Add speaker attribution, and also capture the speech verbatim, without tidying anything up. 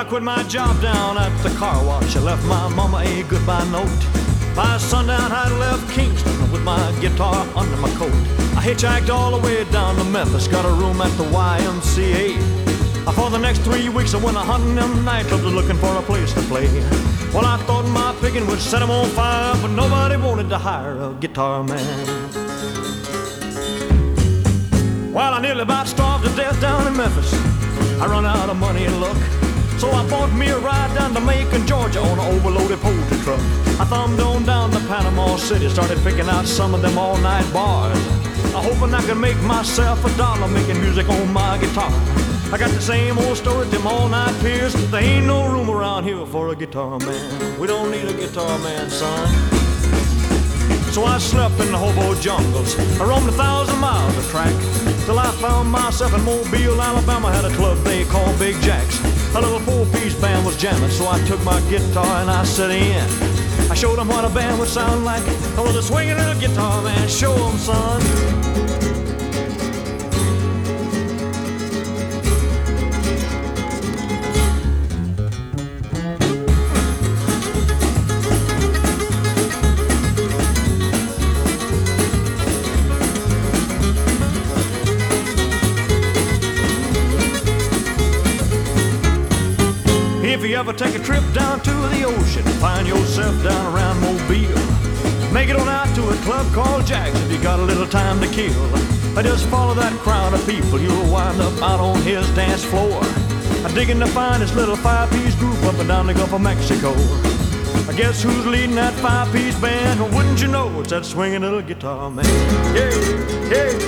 Speaker 1: I quit my job down at the car wash. I left my mama a goodbye note. By sundown I left Kingston with my guitar under my coat. I hitchhiked all the way down to Memphis, got a room at the Y M C A. For the next three weeks I went a hunting them nightclubs looking for a place to play. Well, I thought my picking would set them on fire, but nobody wanted to hire a guitar man. Well, I nearly about starved to death down in Memphis. I run out of money and luck, so I bought me a ride down to Macon, Georgia on an overloaded poultry truck. I thumbed on down to Panama City, started picking out some of them all-night bars. I hoping I could make myself a dollar making music on my guitar. I got the same old story, them all-night peers. There ain't no room around here for a guitar man. We don't need a guitar man, son. So I slept in the hobo jungles. I roamed a thousand miles of track till I found myself in Mobile, Alabama. Had a club they called Big Jack's. A little four-piece band was jamming, so I took my guitar and I set in. I showed them what a band would sound like. I was a swinging little guitar man. Show them, son. If you ever take a trip down to the ocean, find yourself down around Mobile, make it on out to a club called Jack's if you got a little time to kill. I just follow that crowd of people, you'll wind up out on his dance floor. I'm digging to find this little five-piece group up and down the Gulf of Mexico. I guess who's leading that five-piece band? Well, wouldn't you know, it's that swinging little guitar man. Yeah, yeah.